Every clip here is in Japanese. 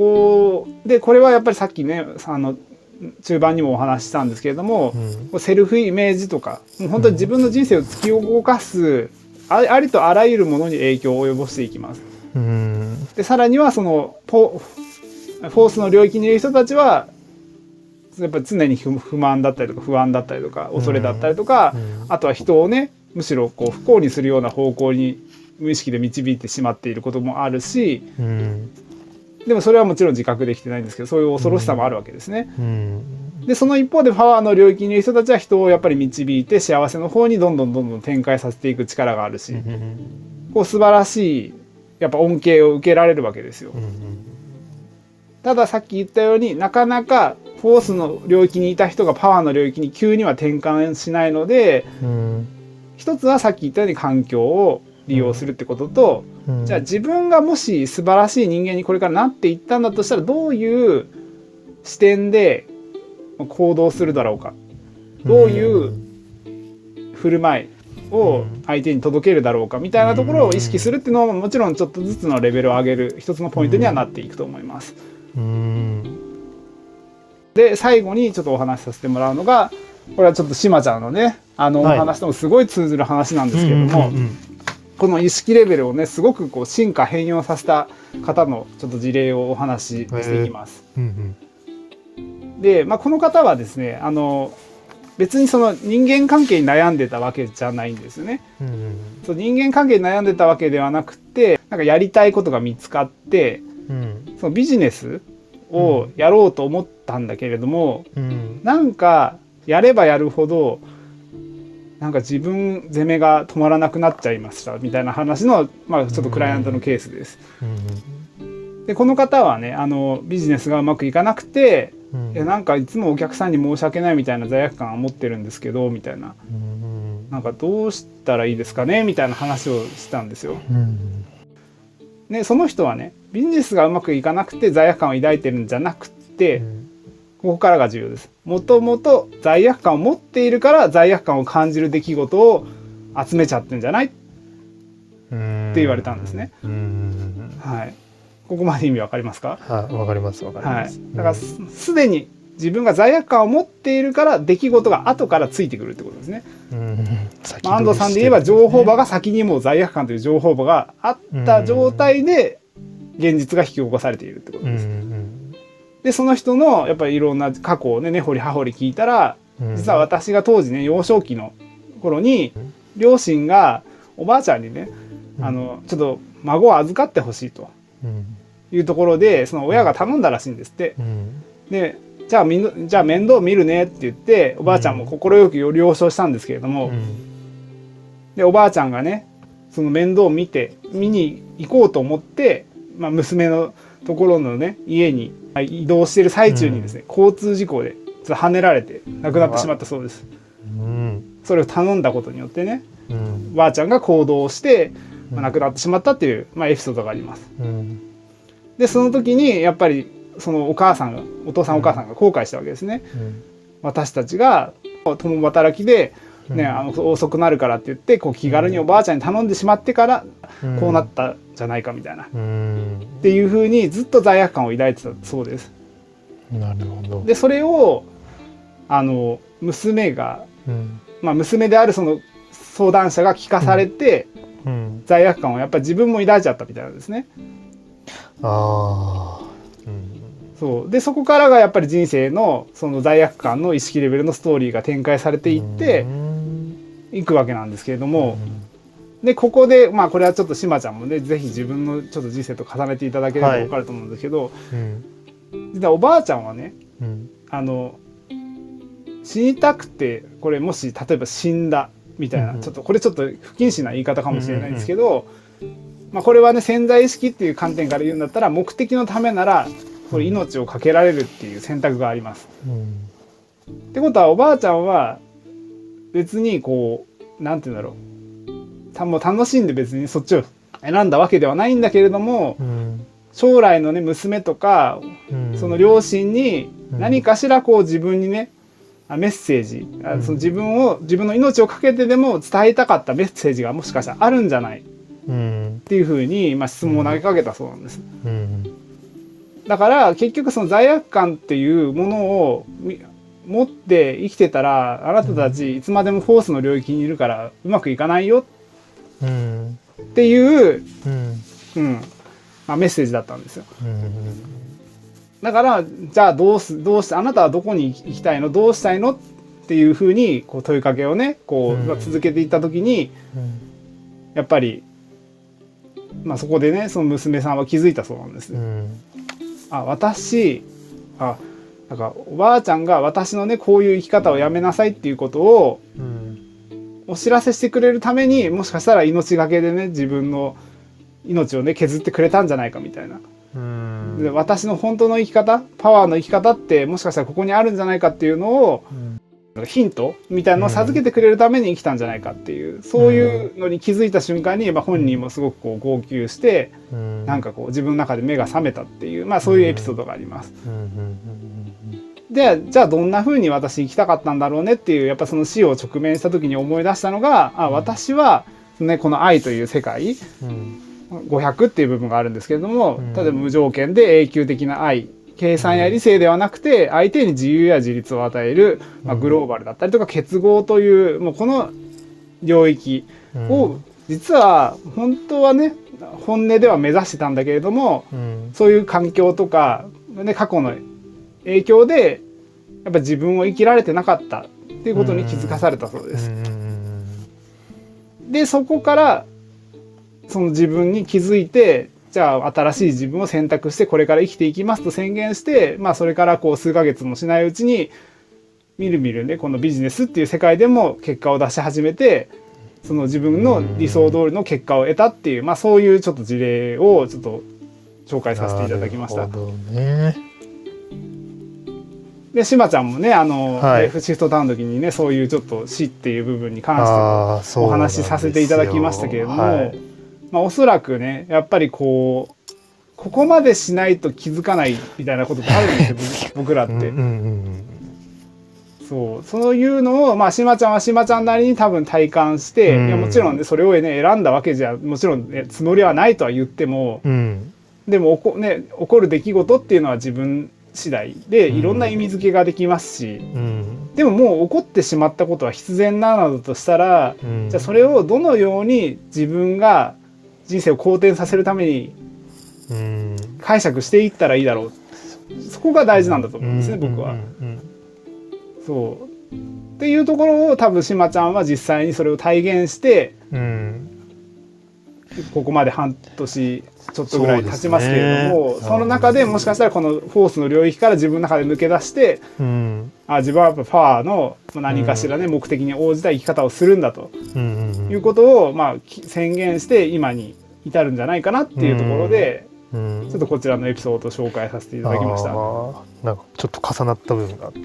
向で、これはやっぱりさっきね中盤にもお話ししたんですけれども、セルフイメージとかもう本当に自分の人生を突き動かすありとあらゆるものに影響を及ぼしていきます。でさらにはそのフォースの領域にいる人たちはやっぱり常に不満だったりとか不安だったりとか恐れだったりとか、あとは人をねむしろこう不幸にするような方向に無意識で導いてしまっていることもあるし、でもそれはもちろん自覚できてないんですけど、そういう恐ろしさもあるわけですね。でその一方でパワーの領域にいる人たちは人をやっぱり導いて幸せの方にどんどん展開させていく力があるし、こう素晴らしいやっぱ恩恵を受けられるわけですよ。たださっき言ったようになかなかフォースの領域にいた人がパワーの領域に急には転換しないので、一つはさっき言ったように環境を利用するってことと、じゃあ自分がもし素晴らしい人間にこれからなっていったんだとしたらどういう視点で行動するだろうか、どういう振る舞いを相手に届けるだろうかみたいなところを意識するっていうのはもちろんちょっとずつのレベルを上げる一つのポイントにはなっていくと思います。で最後にちょっとお話しさせてもらうのが、これはちょっとしまちゃんのねお話ともすごい通ずる話なんですけども、この意識レベルをねすごくこう進化変容させた方のちょっと事例をお話ししていきます。で、この方はですね別にその人間関係に悩んでたわけじゃないんですよね。そう人間関係に悩んでたわけではなくて、なんかやりたいことが見つかって、そのビジネスをやろうと思ったんだけれども、なんかやればやるほどなんか自分責めが止まらなくなっちゃいましたみたいな話の、ちょっとクライアントのケースです。でこの方はねビジネスがうまくいかなくて、いやなんかいつもお客さんに申し訳ないみたいな罪悪感を持ってるんですけどみたいな、なんかどうしたらいいですかねみたいな話をしたんですよ。でその人はねビジネスがうまくいかなくて罪悪感を抱いてるんじゃなくて、ここからが重要です。もともと罪悪感を持っているから罪悪感を感じる出来事を集めちゃってんじゃないって言われたんですね。はい。ここまで意味わかりますか？ わかりますわかります。 だからすでに自分が罪悪感を持っているから出来事が後からついてくるってことですね。安藤さんで言えば情報場が先にもう罪悪感という情報場があった状態で現実が引き起こされているってことです。でその人のやっぱりいろんな過去をね根掘り葉掘り聞いたら、実は私が当時ね幼少期の頃に両親がおばあちゃんにねちょっと孫を預かってほしいというところでその親が頼んだらしいんですって。でじゃあ面倒見るねって言っておばあちゃんも快く了承したんですけれども、でおばあちゃんがねその面倒を見に行こうと思って、娘のところのね家に移動している最中にですね、交通事故ではねられて亡くなってしまったそうです。それを頼んだことによってね、おばあちゃんが行動して、亡くなってしまったっていう、エピソードがあります。でその時にやっぱりそのお父さんお母さんが後悔したわけですね。私たちが共働きで、遅くなるからって言ってこう気軽におばあちゃんに頼んでしまってからこうなったんじゃないかみたいな、っていうふうにずっと罪悪感を抱いてたそうです。 なるほど。 でそれを娘が、娘であるその相談者が聞かされて、罪悪感をやっぱり自分も抱いちゃったみたいなんですね。そうでそこからがやっぱり人生のその罪悪感の意識レベルのストーリーが展開されていっていくわけなんですけれども、でここでこれはちょっとしまちゃんもねぜひ自分のちょっと人生と重ねていただければ分かると思うんですけど、実はおばあちゃんはね、死にたくてこれもし例えば死んだみたいな、これちょっと不謹慎な言い方かもしれないんですけど、これはね潜在意識っていう観点から言うんだったら目的のためならこれ命を懸けられるっていう選択があります。ってことはおばあちゃんは別にこうなんて言うんだろう、もう楽しんで別にそっちを選んだわけではないんだけれども、将来のね娘とか、その両親に何かしらこう自分にねメッセージ、その自分の命を懸けてでも伝えたかったメッセージがもしかしたらあるんじゃないっていうふうに質問を投げかけたそうなんです。 だから結局その罪悪感っていうものを持って生きてたら、あなたたちいつまでもフォースの領域にいるからうまくいかないよっていう、まあ、メッセージだったんですよ。だからじゃあどうしてあなたはどこに行きたいの、どうしたいのっていうふうにこう問いかけをねこう続けていった時に、やっぱり、まあ、そこでねその娘さんは気づいたそうなんです。なんかおばあちゃんが私のねこういう生き方をやめなさいっていうことをお知らせしてくれるために、もしかしたら命がけでね自分の命をね削ってくれたんじゃないかみたいな。で私の本当の生き方、パワーの生き方ってもしかしたらここにあるんじゃないかっていうのを、ヒントみたいなのを授けてくれるために生きたんじゃないかっていう、そういうのに気づいた瞬間に、まあ、本人もすごくこう号泣して、なんかこう自分の中で目が覚めたっていう、まあ、そういうエピソードがあります。でじゃあどんな風に私生きたかったんだろうねっていう、やっぱその死を直面した時に思い出したのが、私は、ね、この愛という世界、500っていう部分があるんですけれども、例えば無条件で永久的な愛、計算や理性ではなくて相手に自由や自立を与える、まあ、グローバルだったりとか結合という、もうこの領域を実は本当はね本音では目指してたんだけれども、そういう環境とか、ね、過去の影響でやっぱ自分を生きられてなかったっていうことに気づかされたそうです。でそこからその自分に気づいて、じゃあ新しい自分を選択してこれから生きていきますと宣言して、まあ、それからこう数ヶ月もしないうちにみるみるねこのビジネスっていう世界でも結果を出し始めて、その自分の理想通りの結果を得たっていう、まあ、そういうちょっと事例をちょっと紹介させていただきました。でしまちゃんもねレフシフトタウンの時にねそういうちょっと死っていう部分に関してお話しさせていただきましたけれども、まあ、おそらくねやっぱりここまでしないと気づかないみたいなことってあるんですよ僕らって。そういうのを、まあ、しまちゃんはしまちゃんなりに多分体感して、いやもちろんねそれをね選んだわけじゃもちろん、ね、つもりはないとは言っても、でも起こる出来事っていうのは自分次第でいろんな意味付けができますし、でももう起こってしまったことは必然なのだとしたら、じゃあそれをどのように自分が人生を好転させるために解釈していったらいいだろう、そこが大事なんだと思うんですね、僕は。そうっていうところを多分しまちゃんは実際にそれを体現して、ここまで半年ちょっとぐらい経ちますけれども、その中でもしかしたらこのフォースの領域から自分の中で抜け出して、自分はやっぱパワーの何かしらね、目的に応じた生き方をするんだということを、まあ、宣言して今に至るんじゃないかなっていうところで、ちょっとこちらのエピソードを紹介させていただきました。 なんかちょっと重なった部分があって、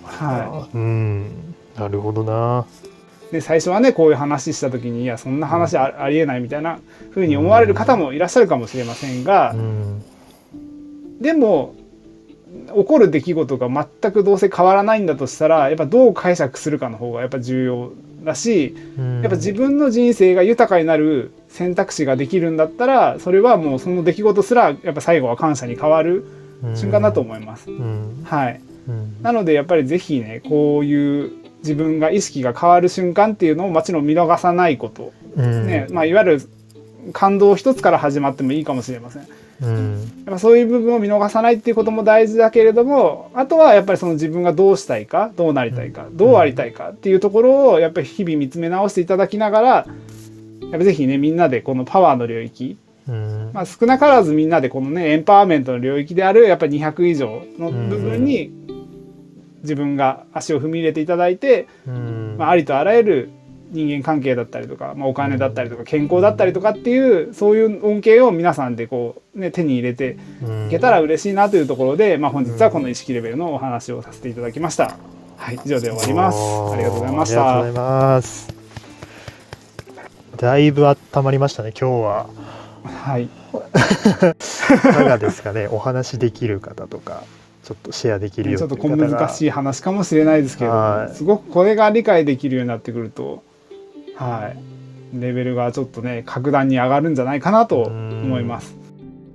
なるほどな。 で最初はねこういう話した時にいやそんな話ありえないみたいな風に思われる方もいらっしゃるかもしれませんが、でも起こる出来事が全くどうせ変わらないんだとしたら、やっぱどう解釈するかの方がやっぱ重要だし、やっぱ自分の人生が豊かになる選択肢ができるんだったら、それはもうその出来事すらやっぱ最後は感謝に変わる瞬間だと思います。はい。なのでやっぱりぜひねこういう自分が意識が変わる瞬間っていうのをもちろん見逃さないこと、ね、まあ、いわゆる感動一つから始まってもいいかもしれません。やっぱそういう部分を見逃さないっていうことも大事だけれども、あとはやっぱりその自分がどうしたいか、どうなりたいか、どうありたいかっていうところをやっぱり日々見つめ直していただきながら、やっぱぜひねみんなでこのパワーの領域、まあ、少なからずみんなでこのねエンパワーメントの領域であるやっぱり200以上の部分に自分が足を踏み入れていただいて、まあ、ありとあらゆる人間関係だったりとか、まあ、お金だったりとか健康だったりとかっていうそういう恩恵を皆さんでこう、ね、手に入れていけたら嬉しいなというところで、まあ、本日はこの意識レベルのお話をさせていただきました。はい、以上で終わります。ありがとうございました。 ありがとうございます。だいぶ温まりましたね今日は。 はい。いかがですかねお話できる方とか。ちょっとシェアできるよちょっと小難しい話かもしれないですけど、すごくこれが理解できるようになってくると、はい、レベルがちょっとね格段に上がるんじゃないかなと思います。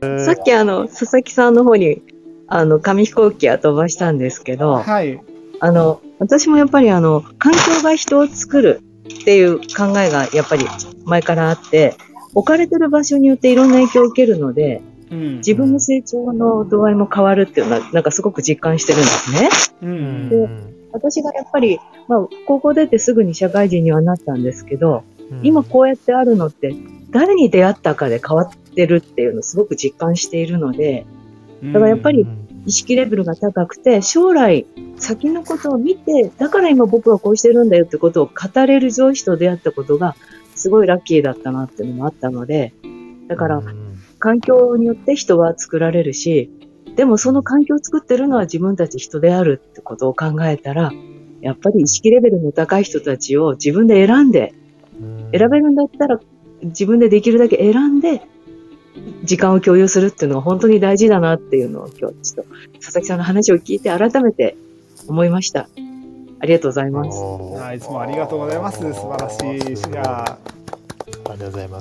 さっき佐々木さんの方に、紙飛行機は飛ばしたんですけど、 はい。 私もやっぱり環境が人を作るっていう考えがやっぱり前からあって、置かれてる場所によっていろんな影響を受けるので、自分の成長の度合いも変わるっていうのは、なんかすごく実感してるんですね。で、私がやっぱり、高校出てすぐに社会人にはなったんですけど、今こうやってあるのって、誰に出会ったかで変わってるっていうのをすごく実感しているので、だからやっぱり意識レベルが高くて、将来先のことを見て、だから今僕はこうしてるんだよってことを語れる上司と出会ったことが、すごいラッキーだったなっていうのもあったので、だから、環境によって人は作られるし、でもその環境を作ってるのは自分たち人であるってことを考えたら、やっぱり意識レベルの高い人たちを自分で選べるんだったら自分でできるだけ選んで時間を共有するっていうのが本当に大事だなっていうのを今日ちょっと佐々木さんの話を聞いて改めて思いました。ありがとうございます。 いつもありがとうございます。素晴らしいシェア。 ありがとうございます。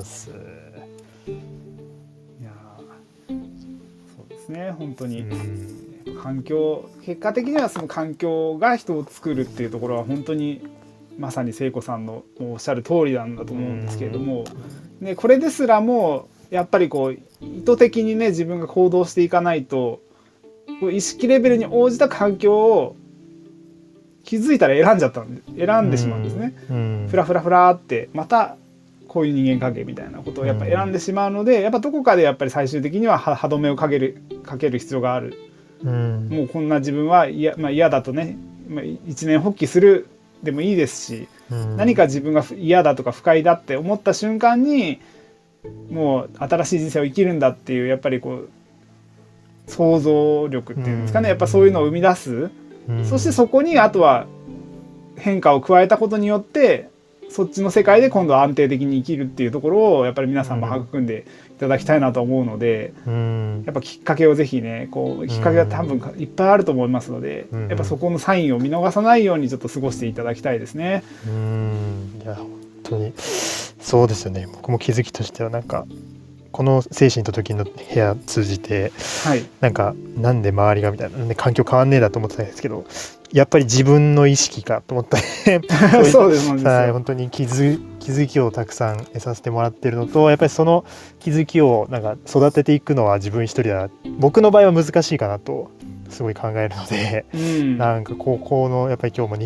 そうですね、本当に環境、結果的にはその環境が人を作るっていうところは本当にまさに聖子さんのおっしゃる通りなんだと思うんですけれども、ね、これですらもやっぱりこう意図的にね自分が行動していかないと、意識レベルに応じた環境を気づいたら選んでしまうんですね。フラフラフラってまたこういう人間関係みたいなことをやっぱ選んでしまうので、やっぱどこかでやっぱり最終的には歯止めをかける必要がある。もうこんな自分は嫌だとね、一念発起するでもいいですし、何か自分が嫌だとか不快だって思った瞬間にもう新しい人生を生きるんだっていう、やっぱりこう想像力っていうんですかね、やっぱそういうのを生み出す。そしてそこにあとは変化を加えたことによってそっちの世界で今度は安定的に生きるっていうところをやっぱり皆さんも育んでいただきたいなと思うので、やっぱきっかけをぜひね、こうきっかけが多分いっぱいあると思いますので、やっぱそこのサインを見逃さないようにちょっと過ごしていただきたいですね。 いや本当にそうですよね。僕も気づきとしてはなんかこの精神と時の部屋通じて、なんで周りがみたいな、なんで環境変わんねえだと思ってたんですけど、やっぱり自分の意識かと思ったそうですよ。 本当に気づきをたくさん得させてもらってるのと、やっぱりその気づきをなんか育てていくのは自分一人だ、僕の場合は難しいかなとすごい考えるので、なんか高校のやっぱり今日も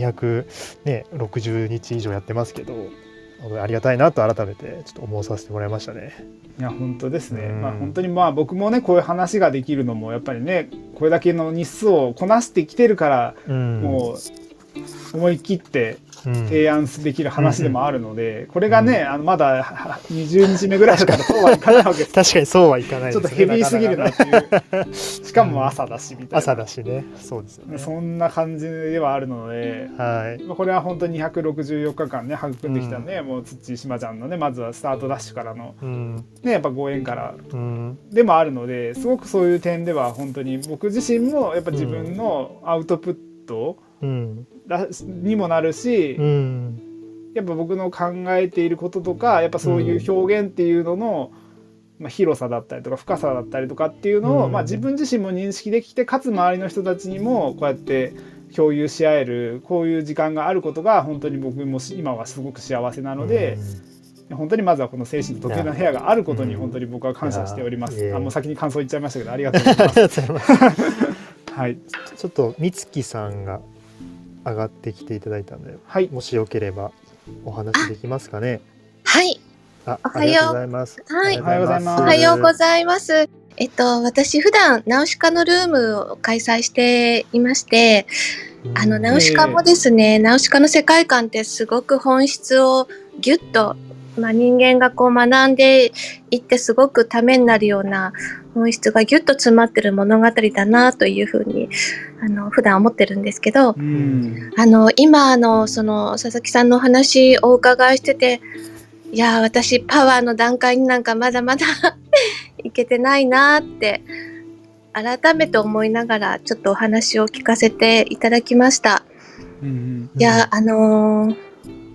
260日以上やってますけど、ありがたいなと改めてちょっと思わさせてもらいましたね。 いや本当ですね。本当に僕もねこういう話ができるのもやっぱりね、これだけの日数をこなしてきてるから、もう思い切って提案できる話でもあるので、これがねまだ20日目ぐらいだからそうはいかないわけです。 確かにそうはいかないですね。 ちょっとヘビーすぎるなっていうしかも朝だしみたいな、 朝だしね、そうですよね。 そんな感じではあるので、これは本当に264日間ね育んできたね、もう土島ちゃんのねまずはスタートダッシュからの、ねやっぱご縁からでもあるので、すごくそういう点では本当に僕自身もやっぱ自分のアウトプットにもなるし、やっぱ僕の考えていることとかやっぱそういう表現っていうのの、広さだったりとか深さだったりとかっていうのを、自分自身も認識できて、かつ周りの人たちにもこうやって共有し合えるこういう時間があることが本当に僕も今はすごごく幸せなので、本当にまずはこの精神と時計の部屋があることに本当に僕は感謝しております。もう先に感想言っちゃいましたけどありがとうございます。はい、 ちょっと美月さんが上がってきていただいたので、もしよければお話できますかね。 はい。 おはようございます。 おはようございます。私普段ナウシカのルームを開催していまして、ナウシカもですね、ナウシカの世界観ってすごく本質をギュッと、人間がこう学んでいってすごくためになるような本質がギュッと詰まってる物語だなというふうに普段思ってるんですけど、今その佐々木さんのお話をお伺いしてて、いや私パワーの段階になんかまだまだいけてないなって改めて思いながらちょっとお話を聞かせていただきました。いや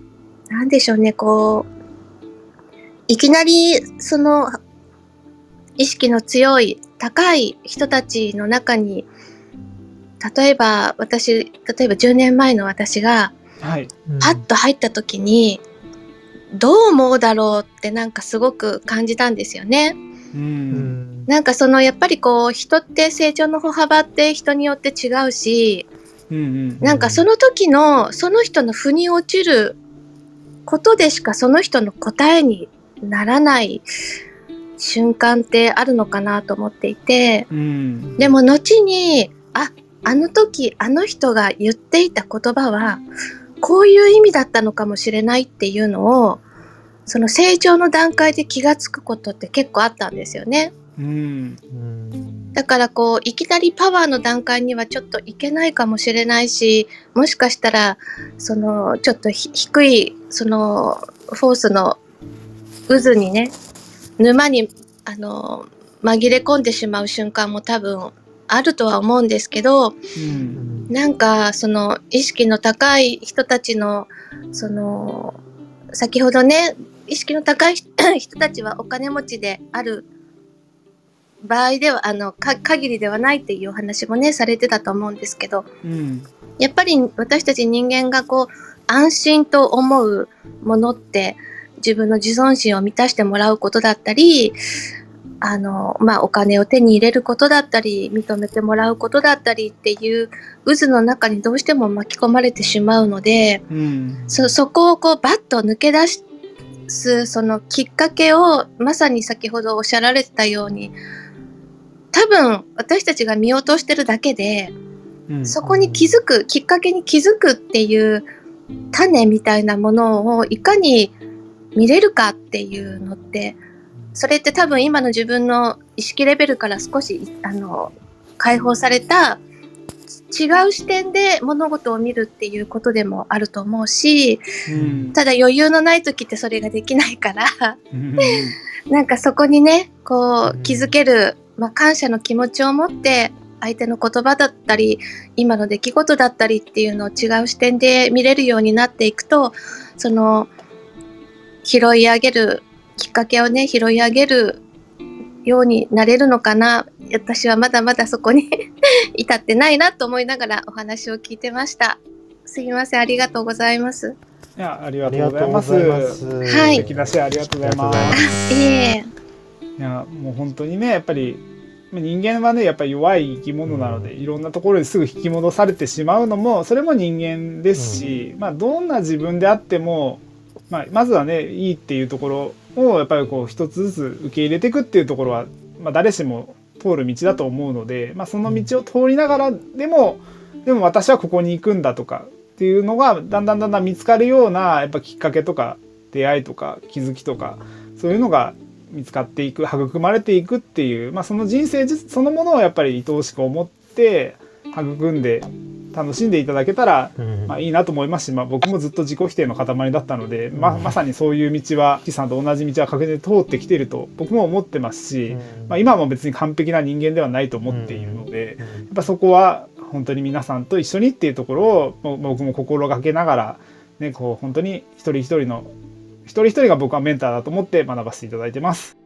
なんでしょうね、こういきなり意識の強い高い人たちの中に、例えば10年前の私がパッと入った時にどう思うだろうってなんかすごく感じたんですよね。なんかやっぱりこう人って成長の歩幅って人によって違うし、なんかその時のその人の腑に落ちることでしかその人の答えにならない瞬間ってあるのかなと思っていて、でも後にあの時あの人が言っていた言葉はこういう意味だったのかもしれないっていうのをその成長の段階で気がつくことって結構あったんですよね。だからこういきなりパワーの段階にはちょっといけないかもしれないし、もしかしたらちょっと低いフォースの渦にね、沼に紛れ込んでしまう瞬間も多分あるとは思うんですけど、なんか意識の高い人たちの先ほどね、意識の高い人たちはお金持ちである場合では限りではないっていうお話もねされてたと思うんですけど、やっぱり私たち人間がこう安心と思うものって自分の自尊心を満たしてもらうことだったり、お金を手に入れることだったり認めてもらうことだったりっていう渦の中にどうしても巻き込まれてしまうので、そこをこうバッと抜け出すそのきっかけをまさに先ほどおっしゃられてたように、多分私たちが見落としてるだけで、そこに気づくきっかけに気づくっていう種みたいなものをいかに見れるかっていうのって、それって多分今の自分の意識レベルから少し解放された違う視点で物事を見るっていうことでもあると思うし、ただ余裕のない時ってそれができないからなんかそこにねこう気づける、感謝の気持ちを持って相手の言葉だったり今の出来事だったりっていうのを違う視点で見れるようになっていくと、拾い上げるきっかけをね拾い上げるようになれるのかな。私はまだまだそこに至ってないなと思いながらお話を聞いてました。すみません、ありがとうございます。 いや、ありがとうございます。 はい、 素敵だしありがとうございます。いやもう本当にね、やっぱり人間はねやっぱり弱い生き物なので、いろんなところですぐ引き戻されてしまうのもそれも人間ですし、どんな自分であっても、まずはねいいっていうところをやっぱりこう一つずつ受け入れていくっていうところは、誰しも通る道だと思うので、その道を通りながらでも私はここに行くんだとかっていうのがだんだん見つかるようなやっぱきっかけとか出会いとか気づきとかそういうのが見つかっていく、育まれていくっていう、その人生そのものをやっぱり愛おしく思って育んで楽しんでいただけたら、いいなと思いますし、僕もずっと自己否定の塊だったので、まさにそういう道は岸さんと同じ道は確実に通ってきていると僕も思ってますし、今も別に完璧な人間ではないと思っているので、やっぱそこは本当に皆さんと一緒にっていうところを僕も心がけながら、ね、こう本当に一人一人が僕はメンターだと思って学ばせていただいてます。